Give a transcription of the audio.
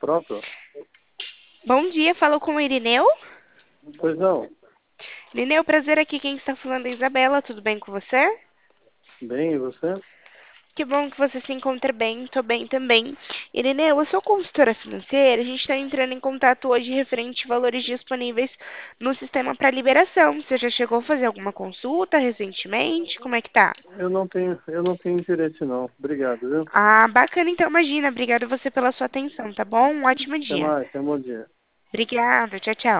próprio? Bom dia, falo com o Irineu. Pois não. Irineu, prazer aqui. Quem está falando é a Isabela. Tudo bem com você? Bem, e você? Que bom que você se encontra bem. Tô bem também. Irineu, eu sou consultora financeira. A gente está entrando em contato hoje referente a valores disponíveis no sistema para liberação. Você já chegou a fazer alguma consulta recentemente? Como é que tá? Eu não tenho interesse não. Obrigado, viu? Ah, bacana. Então, imagina. Obrigada você pela sua atenção, tá bom? Um ótimo Até dia. mais, tenha um bom dia. Obrigada. Tchau, tchau.